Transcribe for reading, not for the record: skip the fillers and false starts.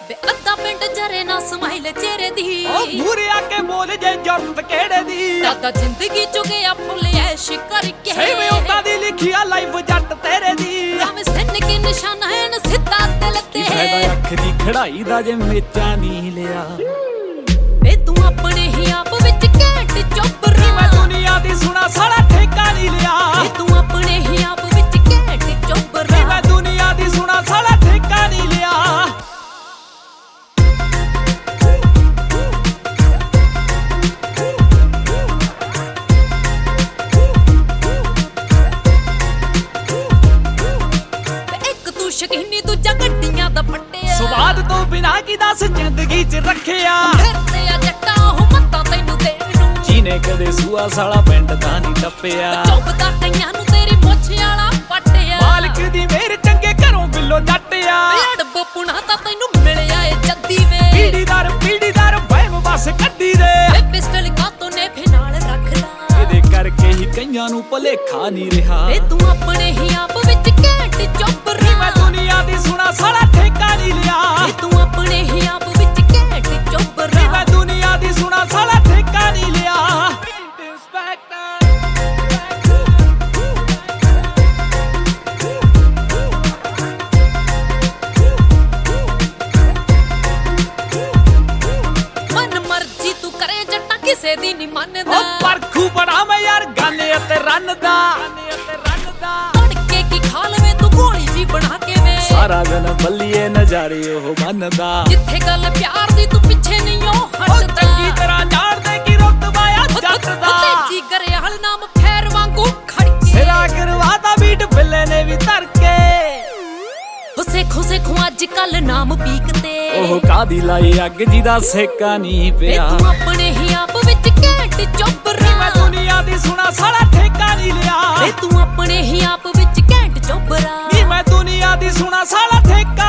ਅੱਧਾ ਪਿੰਡ ਜਰੇ ਨਾ ਸਮਾਈਲ ਚਿਹਰੇ ਦੀ ਮੂਰੇ ਆ ਕੇ ਬੋਲ ਜੇ ਜੁਰਤ ਕਿਹੜੇ ਦੀ ਦਾਦਾ ਜ਼ਿੰਦਗੀ ਚ ਗਿਆ ਫੁੱਲ ਐਸ਼ ਕਰਕੇ ਸੇਵੇਂ ਉਦਾਂ ਦੀ ਲਿਖਿਆ ਲਾਈਵ ਜੱਟ ਤੇਰੇ ਦੀ ਰਾਮ ਸਿੰਘ ਕੀ ਨਿਸ਼ਾਨ ਹੈ ਨਾ ਸਿੱਧਾ ਦਿਲ ਤੇ ਫਾਇਦਾ ਅੱਖ ਦੀ ਖੜਾਈ ਦਾ ਜੇ ਮੇਚਾ ਨਹੀਂ ਲਿਆ ਵੇ ਤੂੰ ਆਪਣੇ ਹੀ ਆਪ ਵਿੱਚ ਘੈਂਟ ਚੁੱਪ ਰਾ ਮੈਂ ਦੁਨੀਆ ਦੀ ਸੁਣਾ ਸਾਲਾ ਠੇਕਾ ਨਹੀਂ ਲਿਆ ਵੇ ਤੂੰ ਆਪਣੇ ਹੀ ਆਪ ਵਿੱਚ ਘੈਂਟ ਚੁੱਪ ਰਾ ਮੈਂ ਦੁਨੀਆ ਦੀ ਸੁਣਾ ਸਾਲਾ ਠੇਕਾ ਨਹੀਂ ਲਿਆ ਸ਼ਕੀਨੀ ਦੂਜਾ ਗੱਡੀਆਂ ਦਾ ਪੱਟਿਆ ਸਵਾਦ ਤੋਂ ਬਿਨਾ ਕੀ ਦੱਸ ਜ਼ਿੰਦਗੀ 'ਚ ਰੱਖਿਆ ਫਿਰਦੇ ਆ ਜੱਟਾਂ ਉਹ ਮੱਤਾਂ ਤੈਨੂੰ ਦੇਣ ਨੂੰ ਜੀਨੇ ਕਦੇ ਸੂਆ ਸਾਲਾ ਪਿੰਡ ਦਾ ਨਹੀਂ ਟੱਪਿਆ ਚੁੱਪਦਾ ਕਈਆਂ ਨੂੰ ਤੇਰੀ ਮੁੱਛ ਵਾਲਾ ਪੱਟਿਆ ਮਾਲਕ ਦੀ ਮੇਰ ਚੰਗੇ ਘਰੋਂ ਬਿੱਲੋ ਜੱਟਿਆ ਏੜ ਬੱਪੁਣਾ ਤਾਂ ਤੈਨੂੰ ਮਿਲਿਆ ਏ ਜੱਦੀ ਵੇ ਪੀੜੀਦਾਰ ਬਹਿਮ ਬਸ ਕੱਢੀ ਦੇ ਏ ਪਿਸਟਲ ਕਾਤੋਂ ਨੇ ਫੇ ਨਾਲ ਰੱਖਦਾ ਇਹਦੇ ਕਰਕੇ ਹੀ ਕਈਆਂ ਨੂੰ ਭੁਲੇਖਾ ਨਹੀਂ ਰਿਹਾ ਏ ਤੂੰ ਆਪਣੇ ਹੀ ਆਪ ਵਿੱਚ ਘੈਂਟ ਚੁੱਪ ਰਾ ਮੈਂ ਦੁਨੀਆ ਦੀ ਸੁਣਾ ਸਾਲਾ ਠੇਕਾ ਨਹੀਂ ਲਿਆ ਏ ਤੂੰ ਆਪਣੇ ਹੀ ਆਪ ਵਿੱਚ ਘੈਂਟ ਚੁੱਪ ਰਾ ਮੈਂ ਦੁਨੀਆ ਦੀ ਸੁਣਾ ਸਾਲਾ ਠੇਕਾ ਨਹੀਂ ਲਿਆ ਮਨ ਮਰਜ਼ੀ ਤੂੰ ਕਰੇ ਜੱਟਾ ਕਿਸੇ ਦੀ ਨਹੀਂ ਮੰਨਦਾ ਪਰਖੂ ਬਣਾ ਮੈਂ ਯਾਰ ਗਾਨੇ ਅਤੇ ਰਨ ਦਾ ਤੜਕੇ ਕੀ ਖਾ ਲਵੇਂ ਤੂੰ ਗੋਲੀ ਜੀ ਬਣਾ ਕੇ ਵੇ ਸਾਰਾ ਦਿਨ ਬੱਲੀਏ ਨਜ਼ਾਰੇ ਉਹ ਮੰਨਦਾ ਜਿੱਥੇ ਗੱਲ ਪਿਆਰ ਦੀ ਤੂੰ ਪਿੱਛੇ ਨਹੀਂ ਉਹ ਹਟਦਾ ਚੰਗੀ ਤਰ੍ਹਾਂ ਜਾਣਦੇ ਕੀ ਰੁਤਬਾ ਆ ਜੱਟ ਦਾ ਜੀ ਗਰੇਵਾਲ ਨਾਮ ਫੇਰ ਵਾਂਗੂ ਖੜ ਕੇ ਸਿਰਾ ਕਰਵਾਤਾ ਬੀਟ ਬਿੱਲੇ ਨੇ ਵੀ ਧਰ ਕੇ ਸੇਖੋ ਅੱਜ ਕੱਲ ਨਾਮ ਪੀਕਤੇ ਉਹ ਕਾਦੀ ਲਾਈ ਅੱਗ ਜਿਹਦਾ ਸੇਕਾ ਨਹੀਂ ਪਿਆ ਤੂੰ ਆਪਣੇ ਹੀ ਆਪ ਵਿੱਚ ਘੈਂਟ ਚੁੱਪ ਰਾ ਮੈਂ ਦੁਨੀਆ ਦੀ ਸੁਣਾ ਸਾਲਾ ਠੇਕਾ ਨਹੀਂ ਲਿਆ ਤੂੰ ਆਪਣੇ ਹੀ ਆਪ ਵਿੱਚ ਘੈਂਟ ਚੁੱਪ ਰਾ ਮੈਂ ਦੁਨੀਆ ਦੀ ਸੁਣਾ ਸਾਲਾ ਠੇਕਾ